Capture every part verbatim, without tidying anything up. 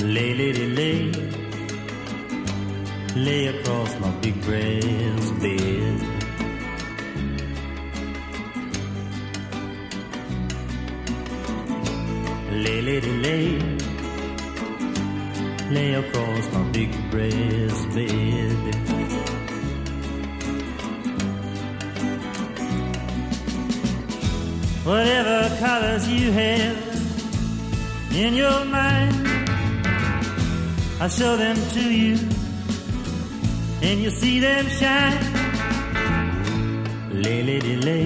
Lay, lady, lay, lay across my big brass bed. Lay, lady, lay, lay across my big brass bed. Whatever colors you have in your mind, I'll show them to you, and you'll see them shine. Lay, lady, lay,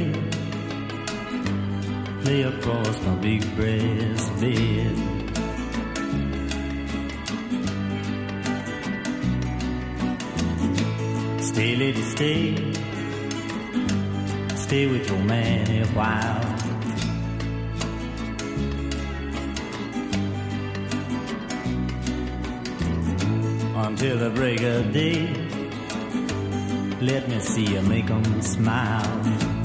lay across my big brass bed. Stay, lady, stay, stay with your man a while. Until the break of day, let me see you make 'em smile.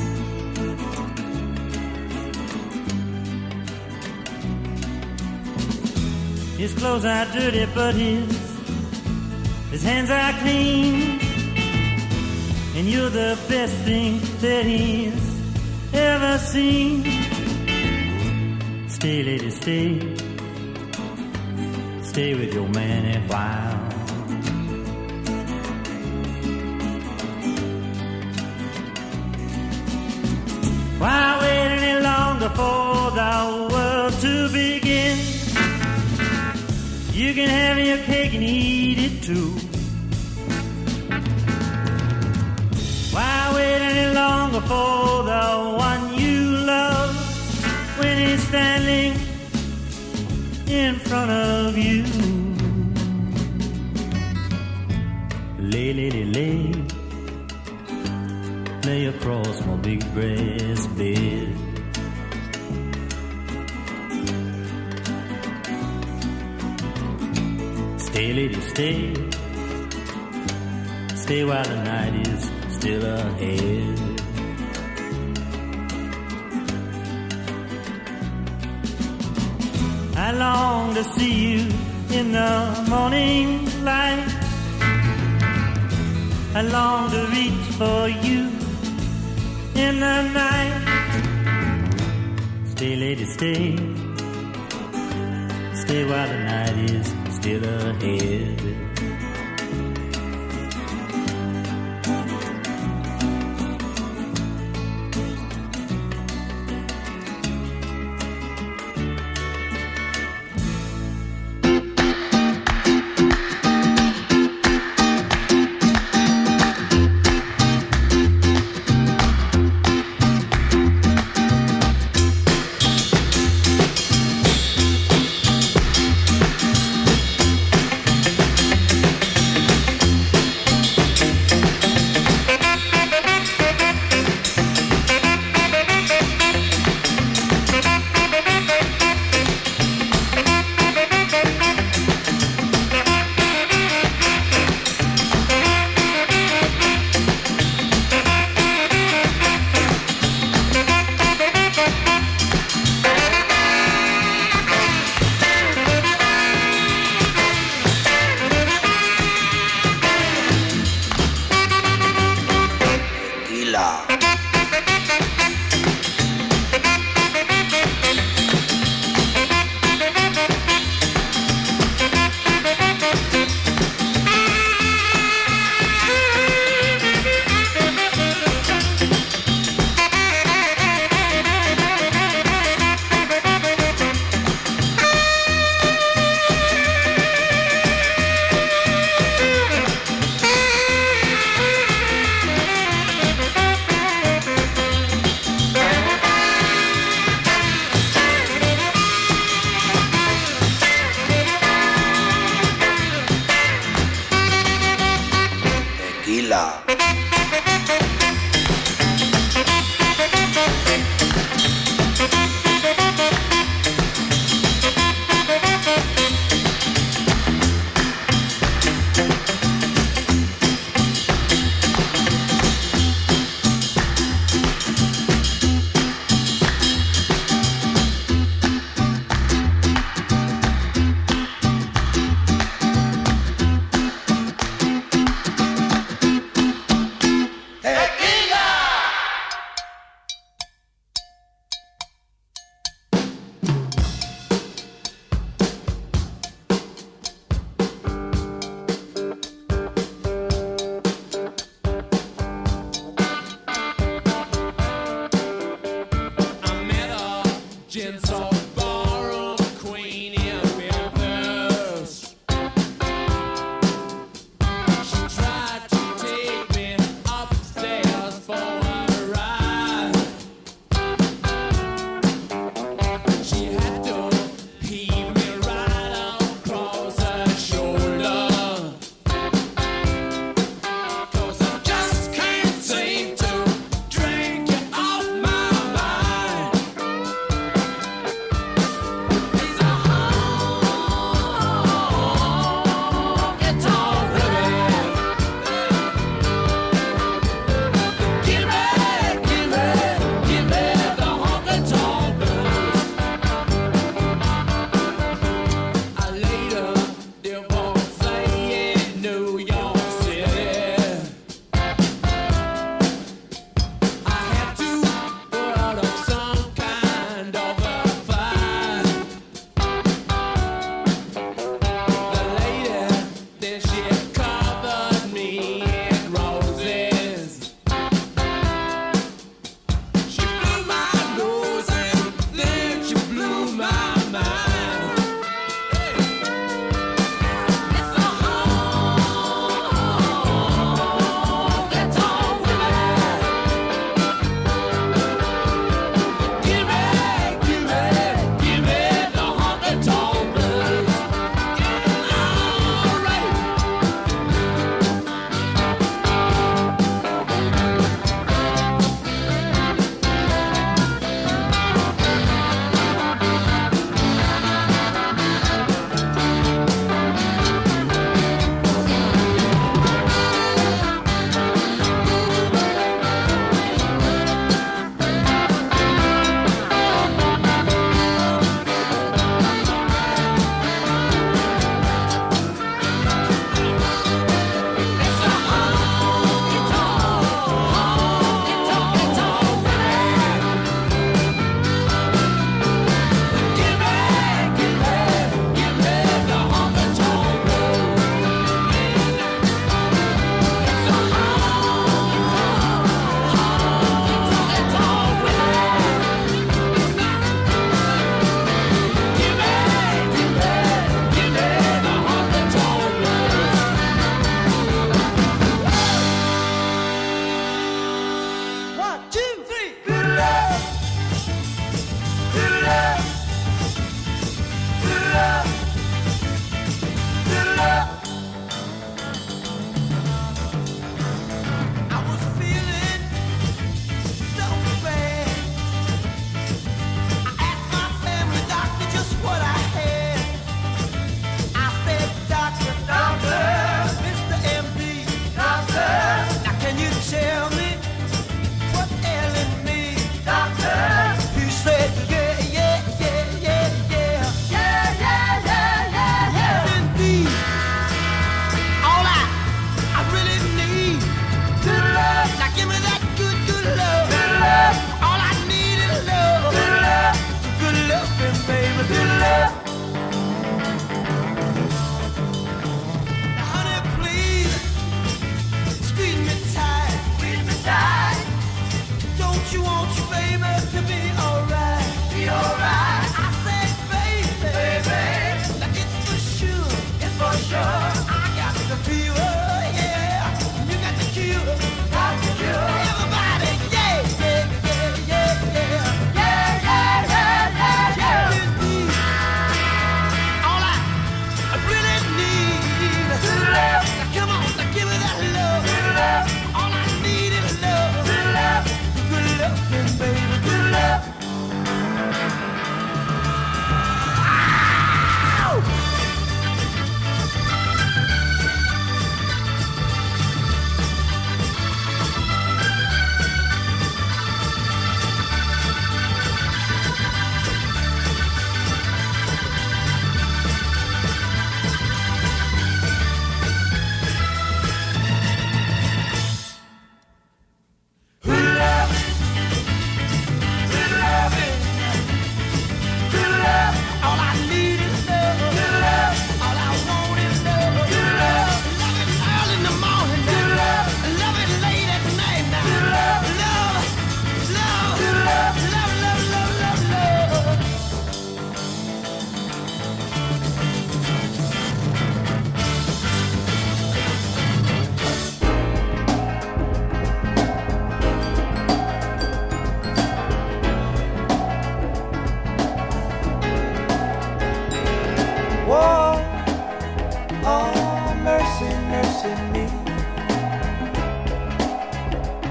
His clothes are dirty, but his his hands are clean, and you're the best thing that he's ever seen. Stay, lady, stay, stay with your man a while. Why wait any longer for the world to begin? You can have your cake and eat it too. Why wait any longer for the one you love when he's standing in front of you? Lay, lady, lay, lay across my big brass bed. Stay, lady, stay, stay while the night is still ahead. I long to see you in the morning light. I long to reach for you in the night. Stay, lady, stay, stay while the night is still ahead.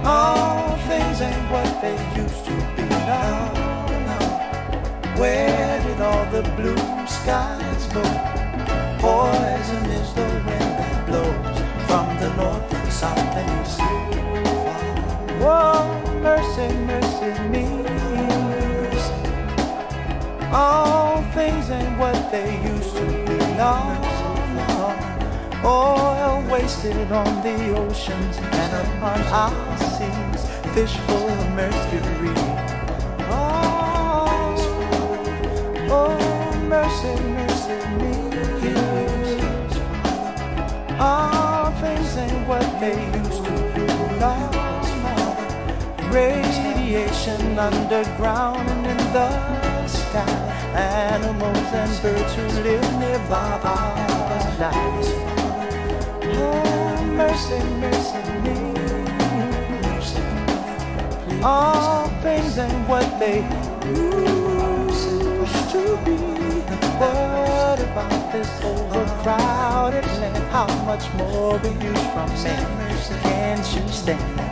All things ain't what they used to be now. Where did all the blue skies go? Poison is the wind that blows from the north and south and east. Oh, mercy, mercy me. All things ain't what they used to be now. Oil wasted on the oceans and upon our seas, fish full of mercury. Oh, oh, mercy, mercy me. All things ain't what they used to be now. Radiation underground and in the sky, animals and birds who live nearby our lives. Oh, mercy, mercy me. All things ain't what they used to be. What about this overcrowded land? How much more we use from men? Can't you stand that?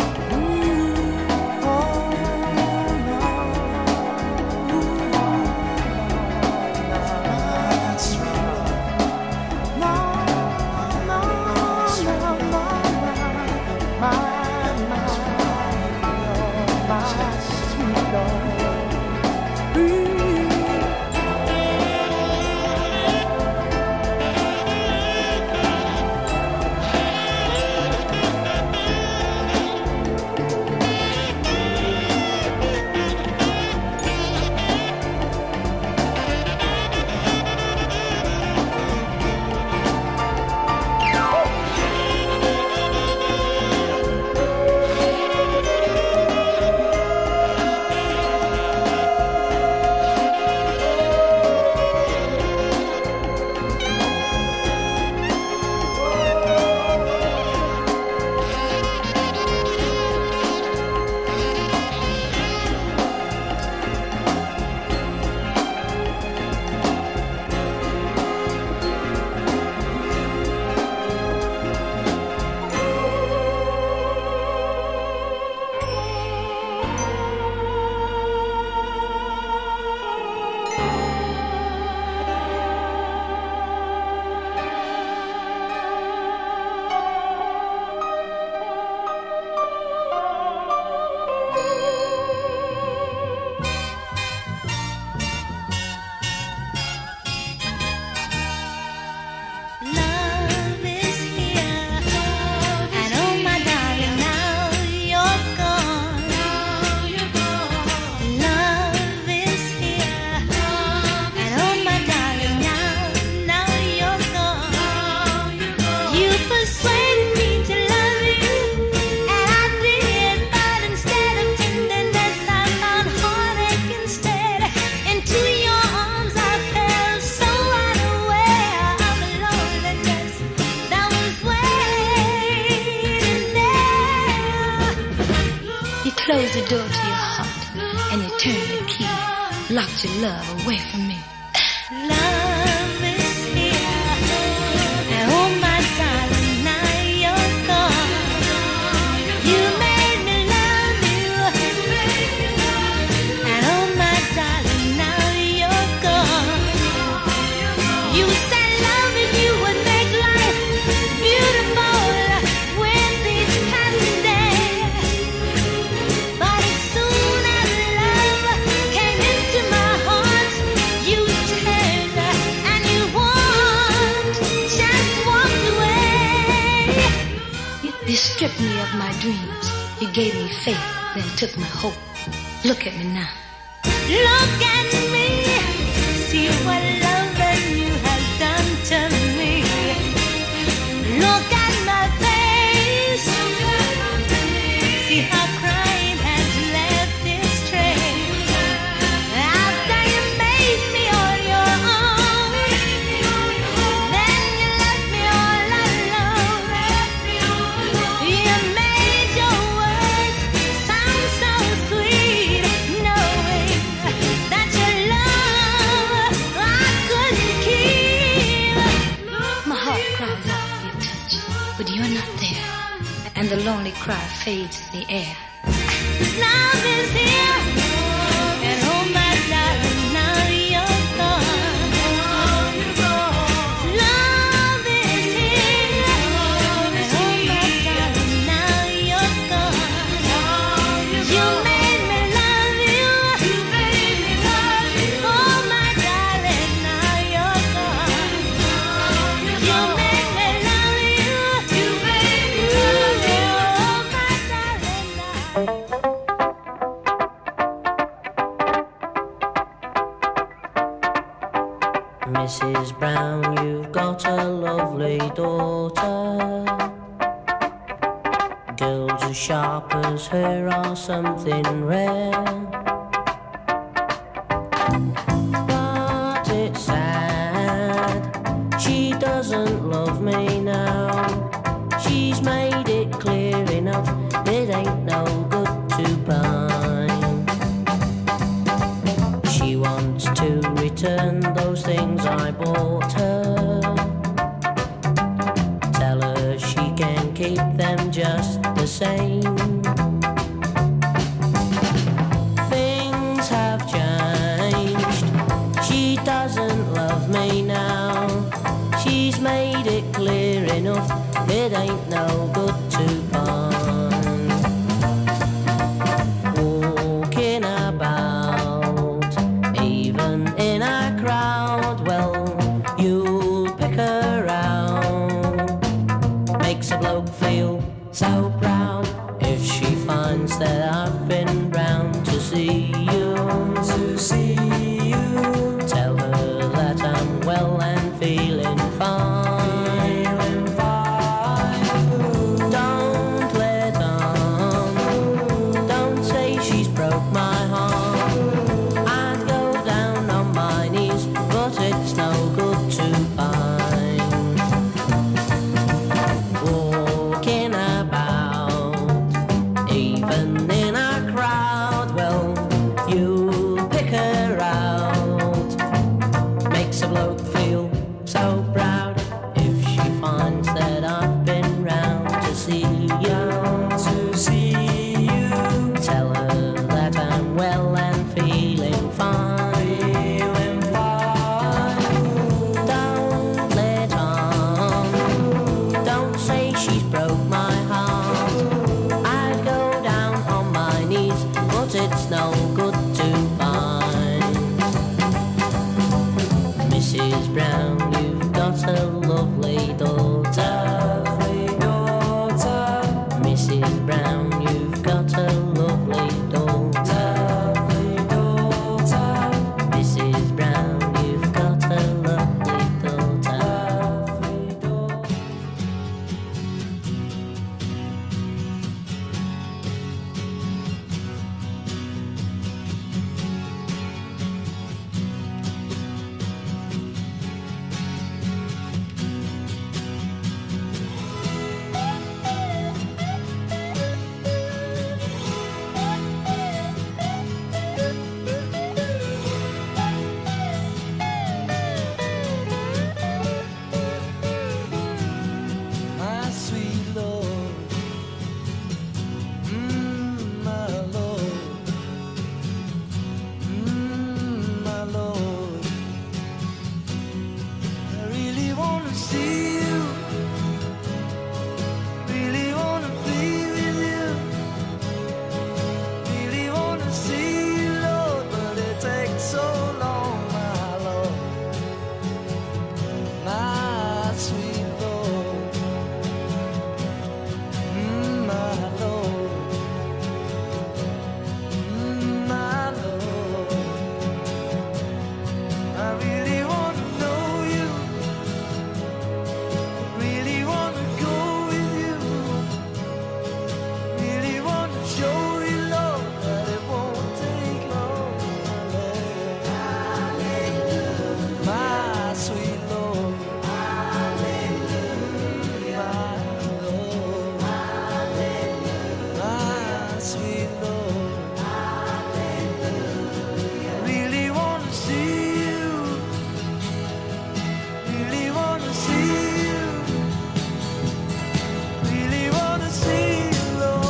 Close the door to your heart and you turn the key. Locked your love away from me. Love is here. And oh my darling, now you're gone. You made me love you. And oh my darling, now you're gone. You said loving you would make life beautiful with each passing day. But as soon as love came into my heart, you turned and you walked, just walked away. You, you stripped me of my dreams. You gave me faith, then took my hope. Look at me now. Look at me. See what love and you have done to me. Look at my face. See how crying has left its trace. After you made me on your own, then you left me all alone. You made your words sound so sweet, knowing that your love I cry fades in the air. Love is here, and oh my darling, now you're gone. Love is here, and oh my darling, now you're gone. You made me love you, you made me love you. Oh my darling, now you're gone. You made me love you, you made me love you. Oh my darling, now. Missus Brown, you've got a lovely daughter. Girls as sharp as her are something rare. But it's sad, she doesn't love me now. She's made it clear enough, it ain't no good to pine. She wants to return those things I bought her. Tell her she can keep them just the same. Things have changed, she doesn't love me now. She's made it clear enough, it ain't no good to pine. Walking about, even in a crowd, well, you'll pick her out. Makes a bloke feel so proud if she finds that I've been round to see you. To see you. Tell her that I'm well and feeling fine. Feeling fine. Don't let on. Don't say she's broke my heart. I'd go down on my knees, but it's no good to pine. Walking about, even in a crowd, well, you pick her out. Makes a bloke feel so proud if she finds that I've been round to see you. To see you. Tell her that I'm well and feeling fine. Feeling fine. Don't let on. Don't say she's broke my heart. I'd go down on my knees, but it's no good to pine. Missus Brown, you've got a lovely daughter. Missus Brown, you've got a lovely daughter. Missus Brown, you've got a lovely daughter. My sweet Lord, mm, my Lord, mm, my Lord. I really wanna see you, really wanna be with you, really wanna see you, Lord, but it takes so long, my Lord, my sweet Lord. Mm, my Lord, mm, my Lord, I really want to know you, really want to go with you, really want to show you, Lord, that it won't take long, my sweet Lord. Hallelujah. Lord. My sweet Lord. Hallelujah. Really want to see you. Really want to see you. Really want to see you, Lord.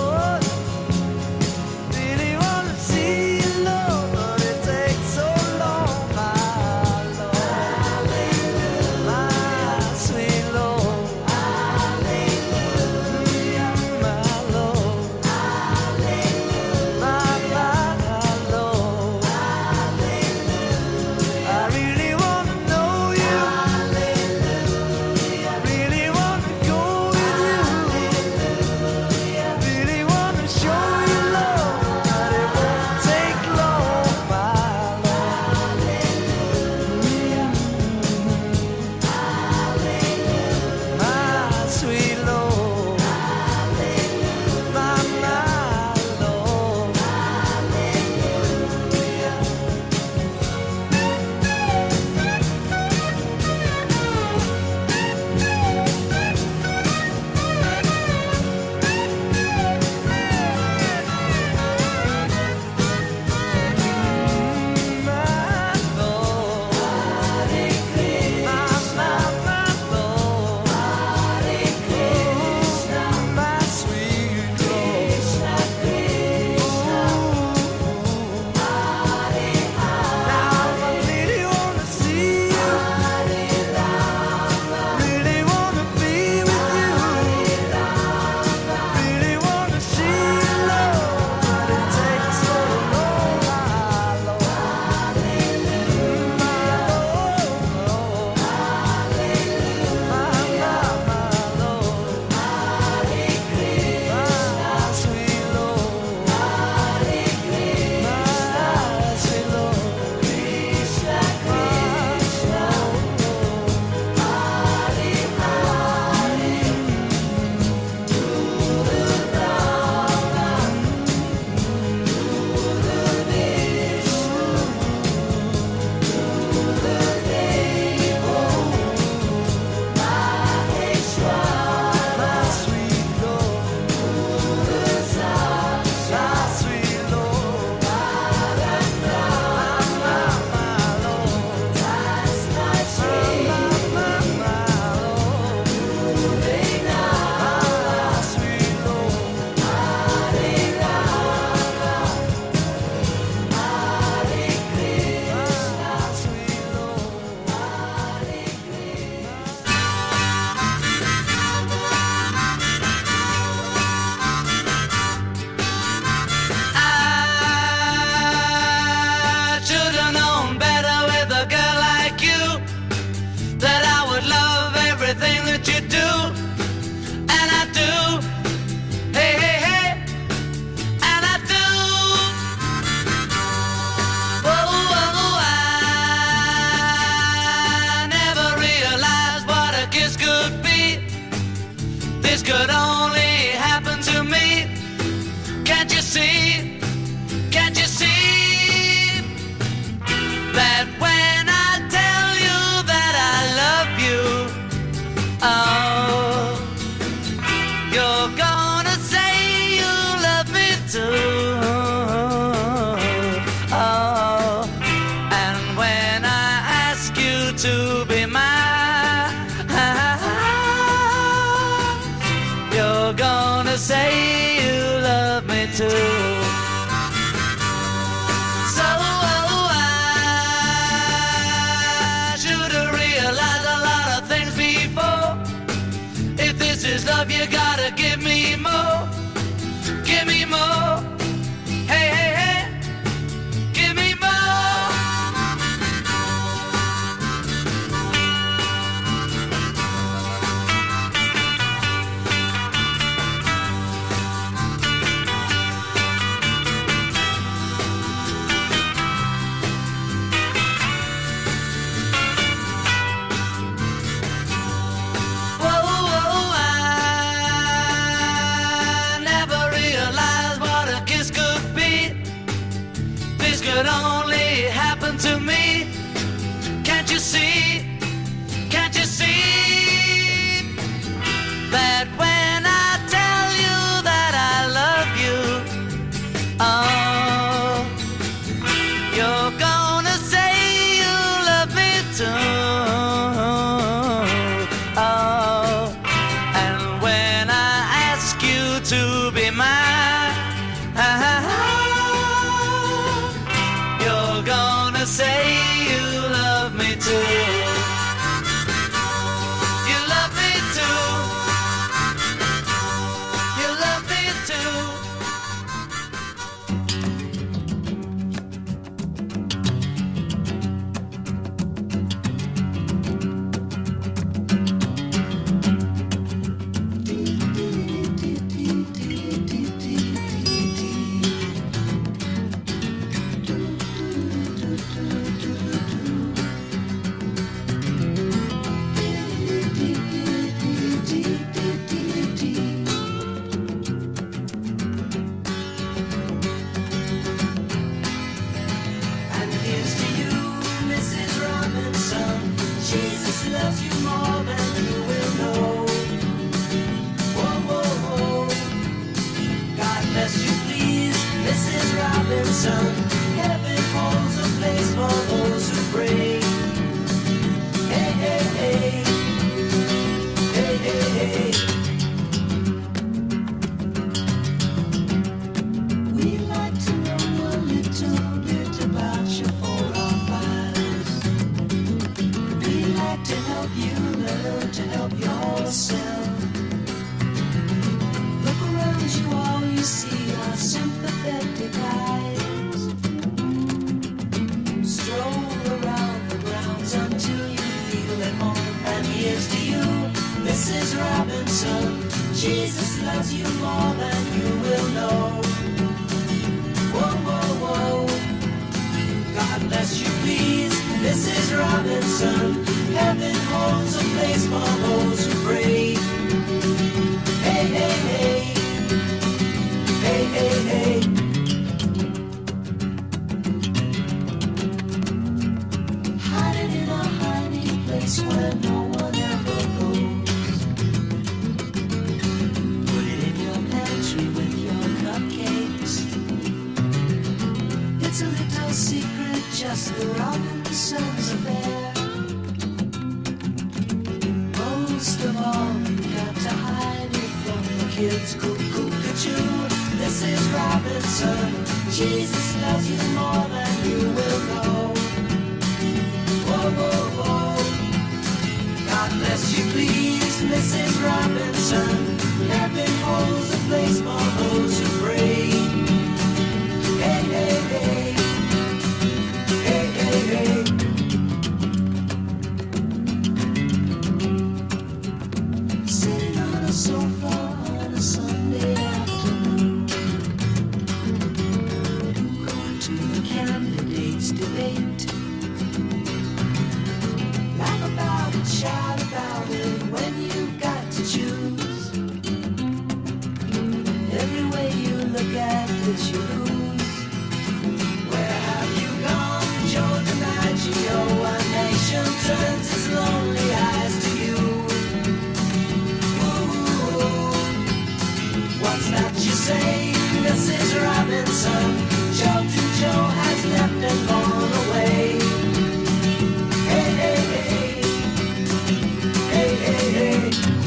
see? Can't you see that when I tell you that I love you, oh, you're gonna say you love me too? Oh, and when I ask you to be mine, you're gonna say you love me too. So oh, I should have realized a lot of things before. If this is love, you gotta give me more. Give me more. Hey, hey, hey. Give me more. Whoa, whoa, I never realized what a kiss could be. This could only happen to me. Can't you see? Can't you see that when I tell you that I love you, oh, you're gonna say you love me too? Oh, and when I ask you to be mine, you're gonna say you love me too. You love me too. You love me too. And here's to you, Missus Robinson. Jesus loves you more than you will know. Whoa, whoa, whoa. God bless you, please, Missus Robinson. Heaven holds a place for those who pray. Hey, hey, hey. Hey, hey, hey. We'd like to know a little bit about your forefathers. We'd like to help you learn to help yourself. Look around you, all you see are sympathetic eyes. Stroll around the grounds until you feel at home. And here's to you, Missus Robinson. Jesus loves you more than you will know. Whoa, whoa, whoa. God bless you, please, Missus Robinson. Heaven holds a place for those who pray. Hey, hey, hey. Hey, hey, hey. Hiding in a hiding place where no one ever goes. Put it in your pantry with your cupcakes. It's a little secret, just the Robinsons affair. Most of all, you've got to hide it from the kids. Cuckoo-cuckoo, Missus Robinson. Jesus loves you more than you will know. Whoa, whoa, whoa. God bless you, please, Missus Robinson. Heaven holds a place for those who pray. Hey, hey, hey. Hey, hey, hey. Sitting on a sofa on a Sunday afternoon, going to the candidates' debate. Laugh about it, shout about it when you've got to choose. Every way you look at it, you Robinson. Joe to Joe has left and gone away. Hey, hey, hey. Hey, hey, hey.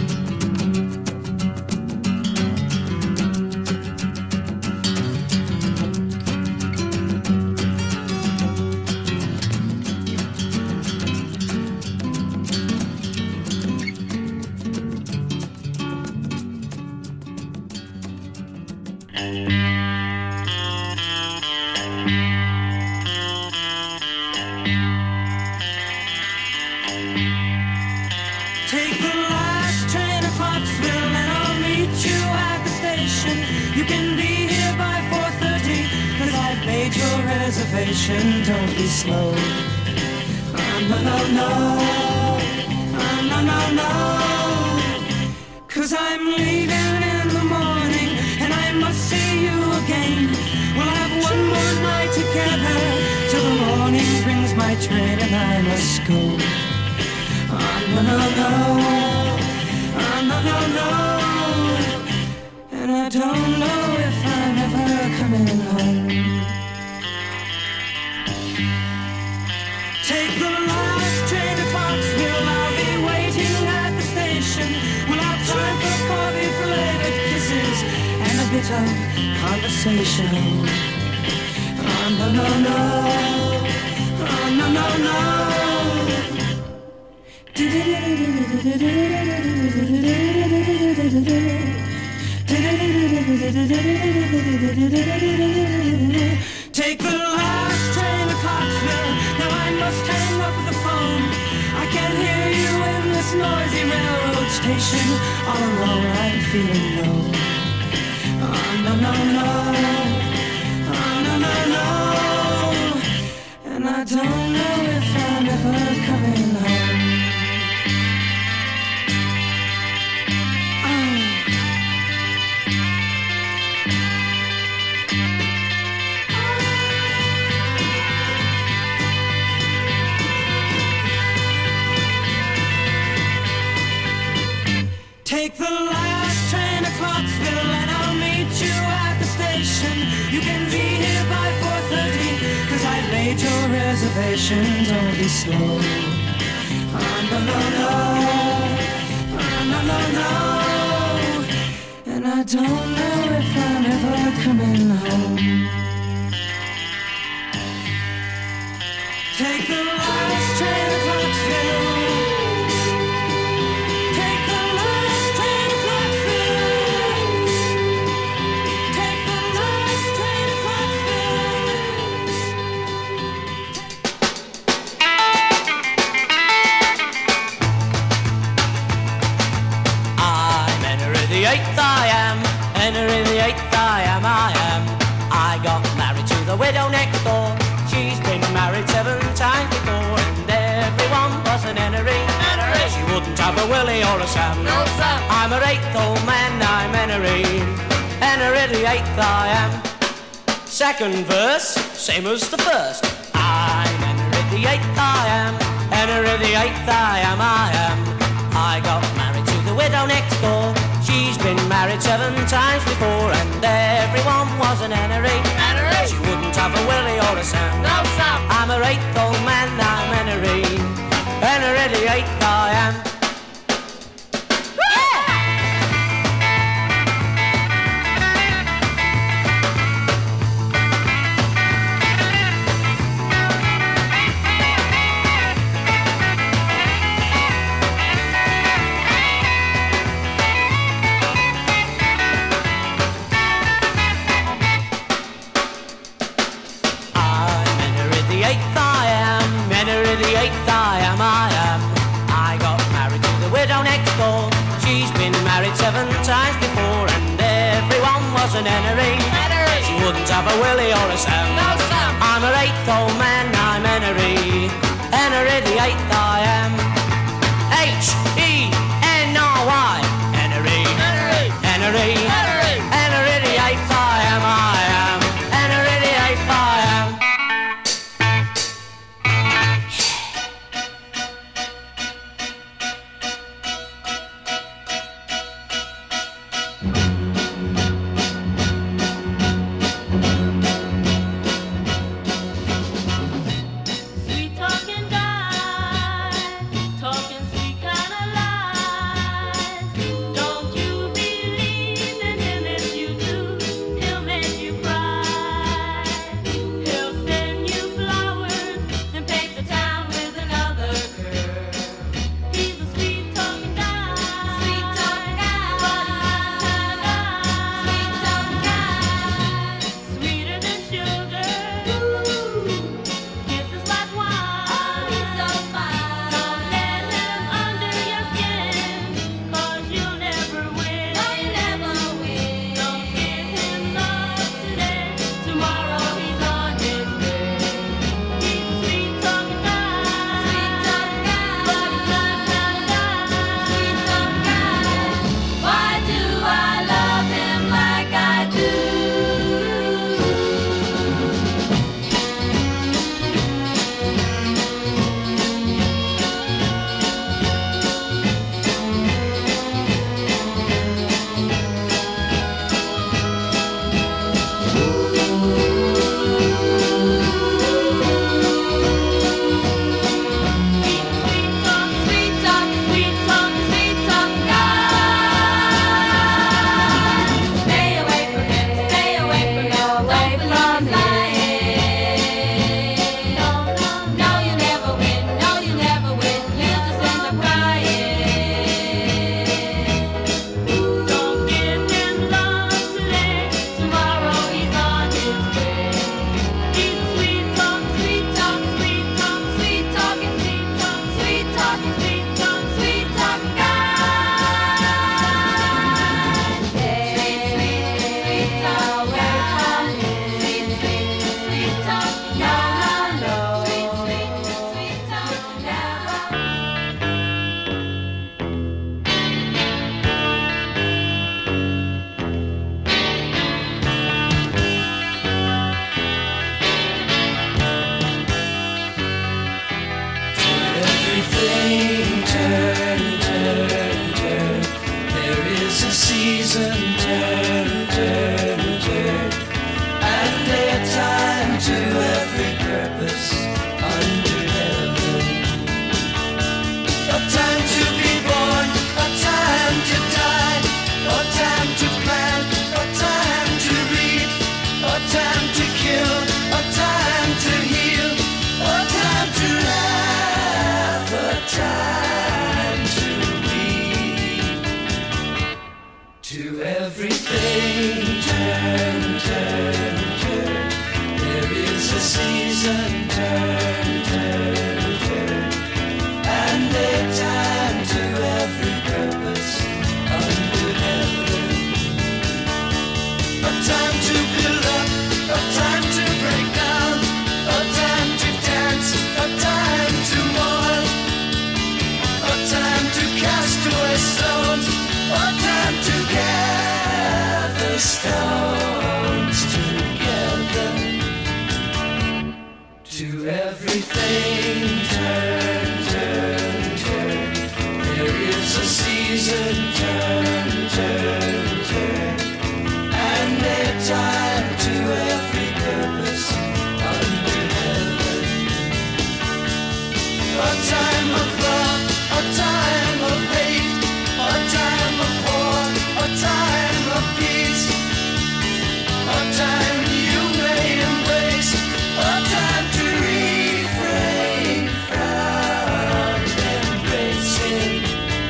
Take the last train to Clarksville and I'll meet you at the station. You can be here by four thirty, cause I've made your reservation. Don't be slow. Oh, no, no, no. Oh, no, no, no. Cause I'm leaving in the morning and I must see you again. We'll have one more night together till the morning brings my train and I must go. Oh, no, no, no. Oh, no, no, no. And I don't know if I'm ever coming home. Take the last train to Clarksville. I'll be waiting at the station. We'll have time for coffee, belated kisses, and a bit of conversation. Oh, no, no, no. Oh, no, no, no. Take the last train to Clarksville. Now I must hang up the phone. I can't hear you in this noisy railroad station. All alone I'm feeling low. Oh, no, no, no. Oh, no, no, no. And I don't know if I'm ever coming home. Take the last train to Clarksville and I'll meet you at the station. You can be here by four thirty, cause I've made your reservation. Don't be slow. Oh, no, no, no. Oh, no, no, no. And I don't know if I'm ever coming home. Take the last train to Clarksville. Eighth I am, Henry the eighth I am, I am. I got married to the widow next door. She's been married seven times before, and everyone was an Henry. Henry. She wouldn't have a Willie or a Sam. No Sam. I'm her eighth old man, I'm Henry. Henry the eighth I am. Second verse, same as the first. I'm Henry the eighth I am, Henry the eighth I am, I am. I got married to the widow next door. She's been married seven times before, and everyone was an Henry. Henry. She wouldn't have a Willie or a Sam. No Sam. I'm her eighth old man, I'm Henry. Henry the eighth I am. Seven times before, and everyone was an Henry. Henry. She wouldn't have a Willie or a Sam. No Sam. I'm her eighth old man, I'm Henry. Henry the eighth I am. H E N R Y. Henry. Henry. Henry. Henry. Henry the eighth I am, I am. Henry the eighth I am. to every purpose under heaven. A time to be born, a time to die, a time to plant, a time to reap, a time to kill, a time to heal, a time to laugh, a time to weep. To everything turn, turn, turn. There is a season, turn, turn, turn. And a time to every purpose under heaven. A time to build up, a time to break down, a time to dance, a time to mourn, a time to cast away stones, a time to gather stones together. To everything turn, turn, turn. There is a season, turn, turn, turn. And a time to every purpose under heaven. A time of love, a time of hate, a time of war, a time of peace, a time you may embrace, a time to refrain from embracing.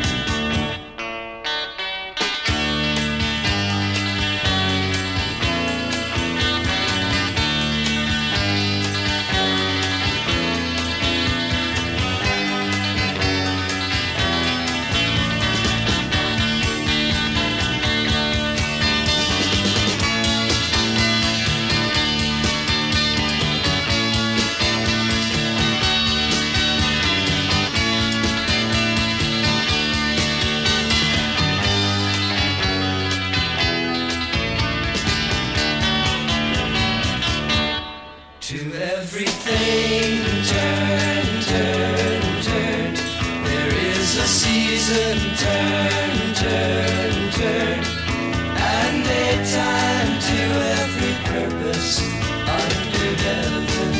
To everything turn, turn, turn. There is a season, turn, turn, turn. And a time to every purpose under heaven.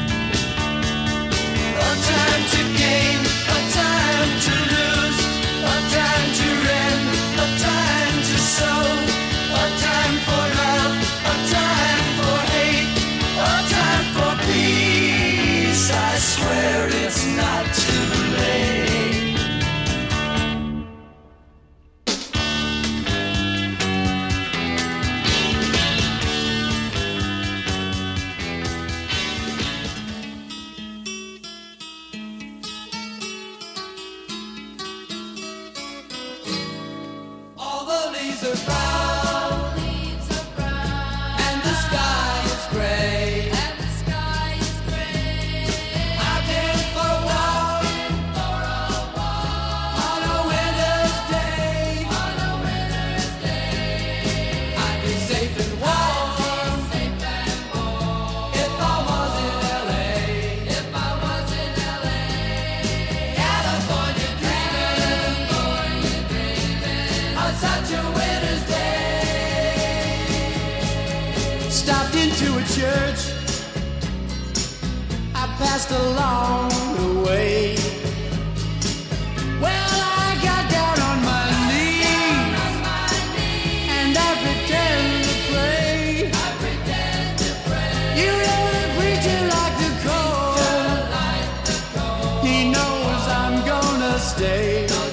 A time to gain, a time to lose, a time to rend, a time to sow, a time for love, a time for hate, a time for peace. I swear it's not too late. All the leaves are brown, and the sky is gray. I've been for a walk on a winter's day. I'd be safe and warm if I was in L A. California dreaming on such a winter's day. Stopped into a church I passed along the way. Well, I got down on my knees and I pretend to pray. You know the preacher like the cold. He knows I'm gonna stay.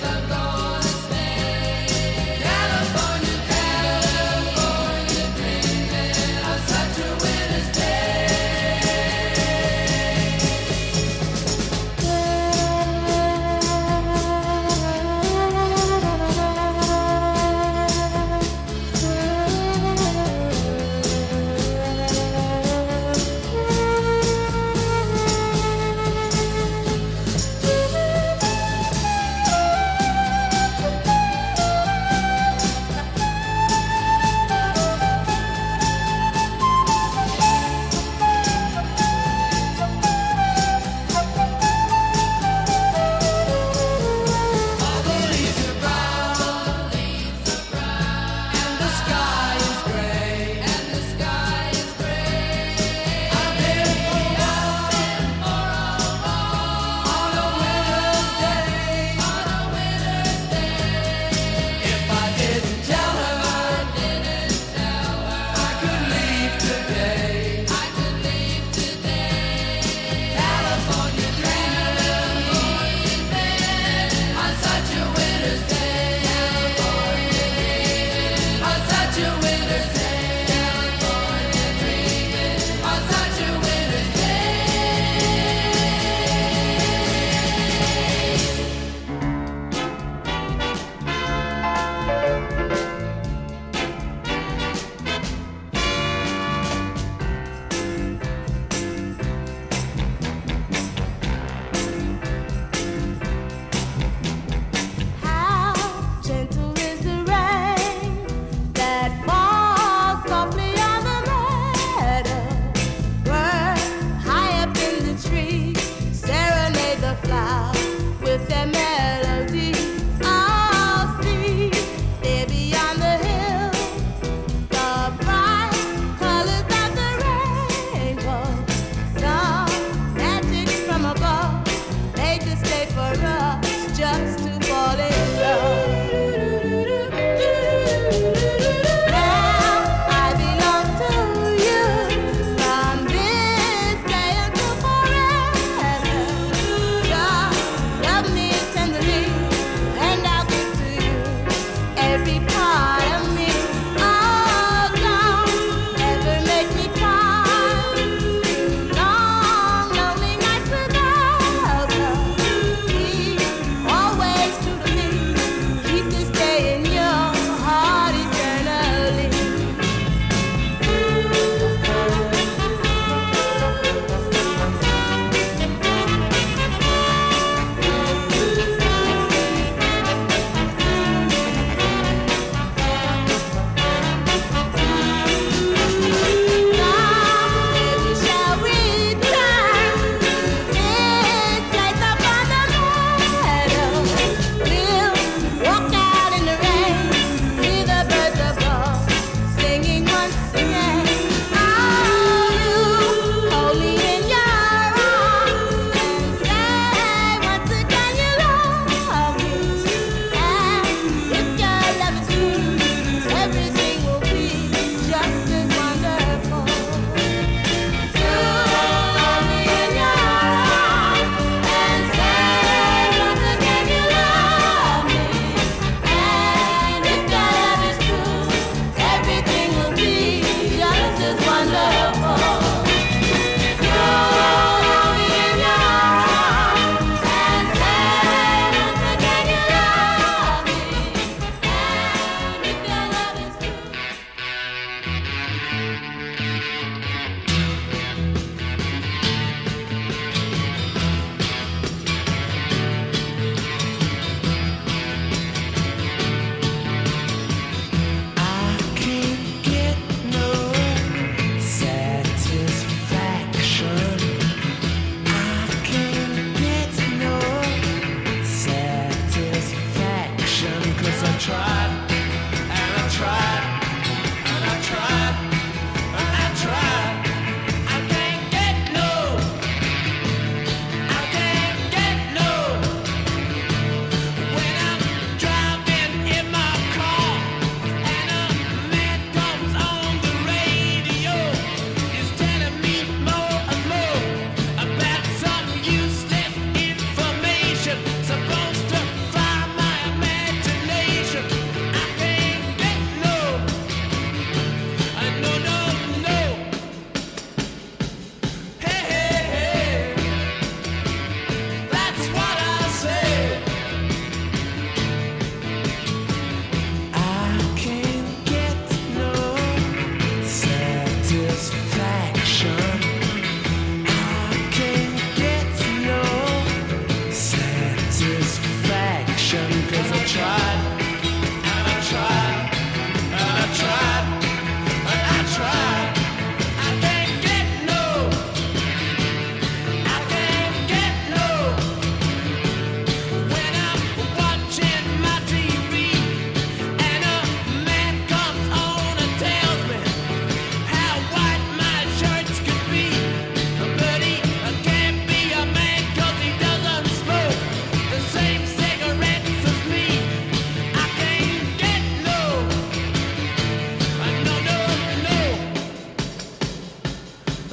California, California dreaming on such a winter's day.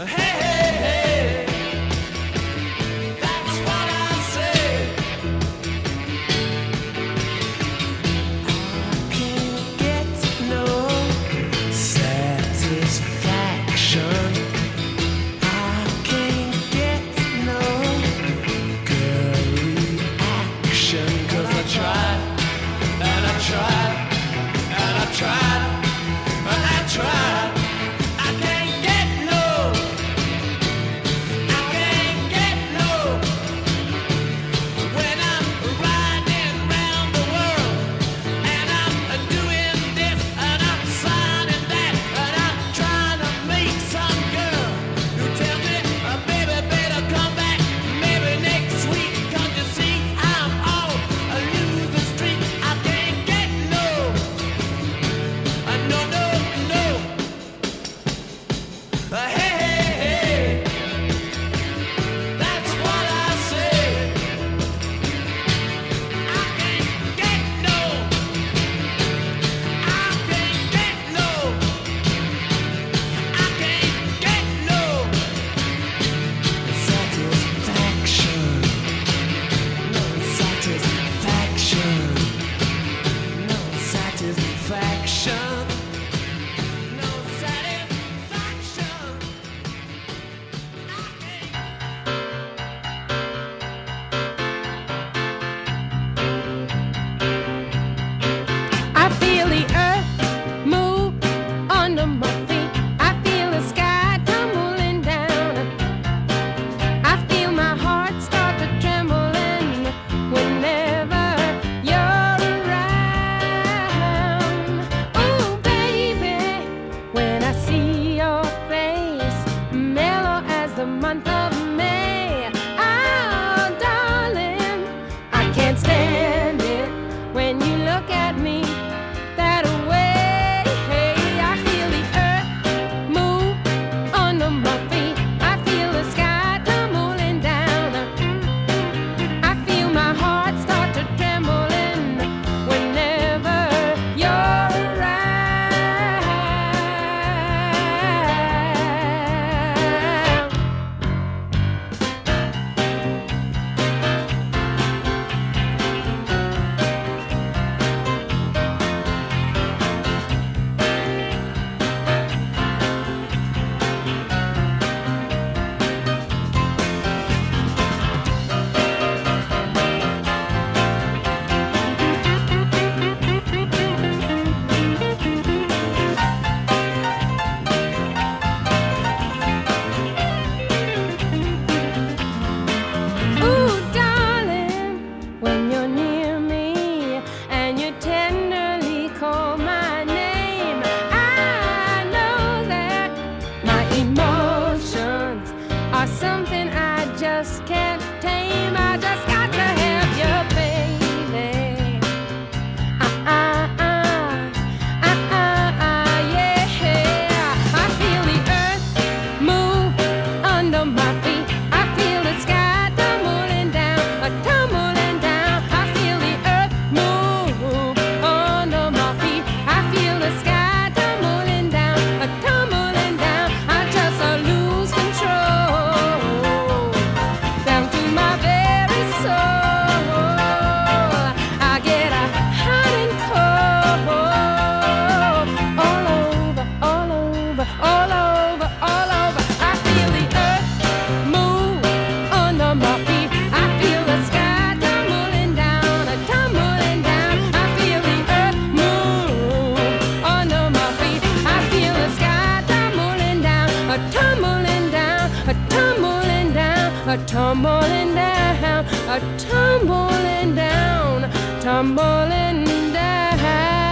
a tumbling down, a tumbling down, tumbling down.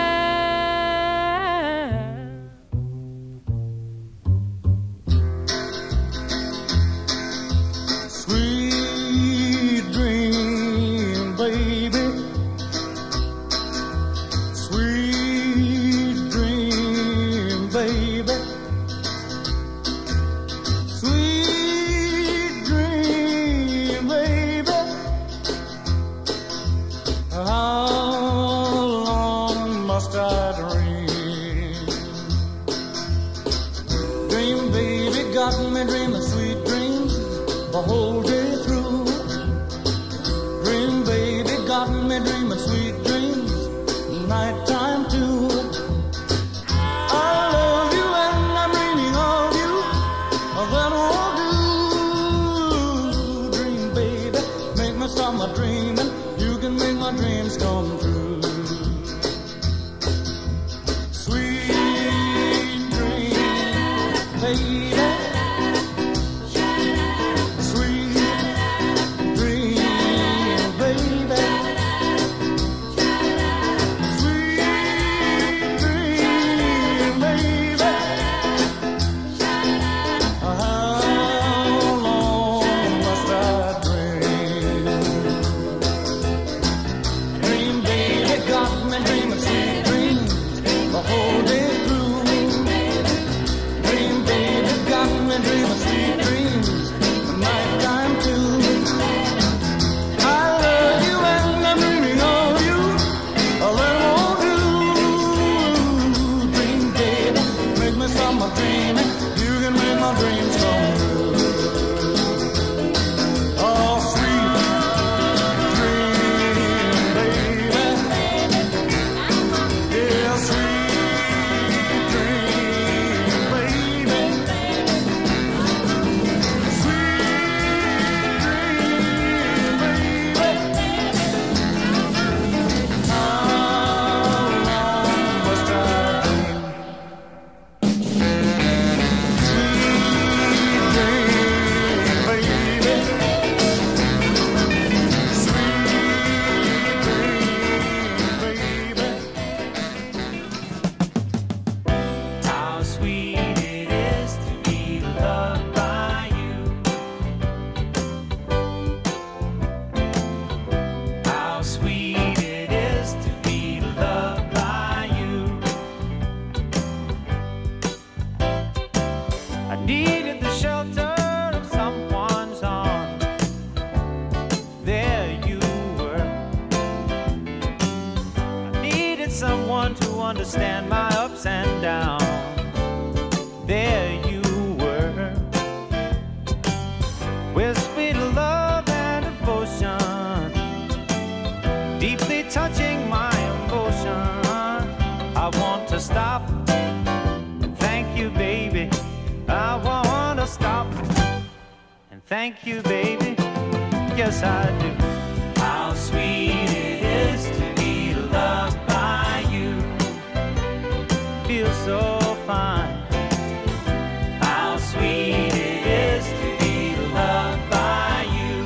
Sweet dream, baby. Sweet dream, baby. Sweet dream, baby. All me dreaming sweet dreams the whole day through. Dream baby got me dreaming sweet dreams nighttime too. I love you and I'm dreaming of you. That won't do. Dream baby, make me stop my dreaming. You can make my dreams come true. Sweet dream, baby. Understand my ups and downs. There you were, with sweet love and devotion, deeply touching my emotion. I want to stop and thank you, baby. I want to stop and thank you, baby. Yes, I do. How sweet it is to be loved by you. Feels so fine. How sweet it is to be loved by you.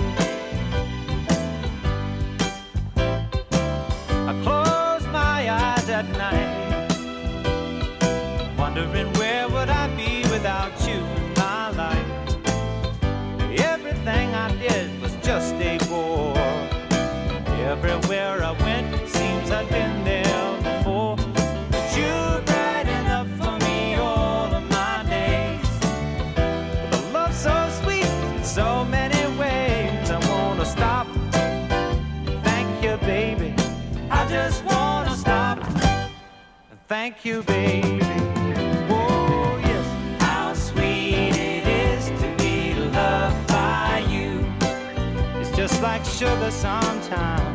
I close my eyes at night, wondering where would I be without you in my life. Everything I did was just a bore. Everywhere I went, it seems I'd been there before. But you so many ways. I wanna stop. Thank you, baby. I just wanna stop. Thank you, baby. Oh, yes. How sweet it is to be loved by you. It's just like sugar sometimes.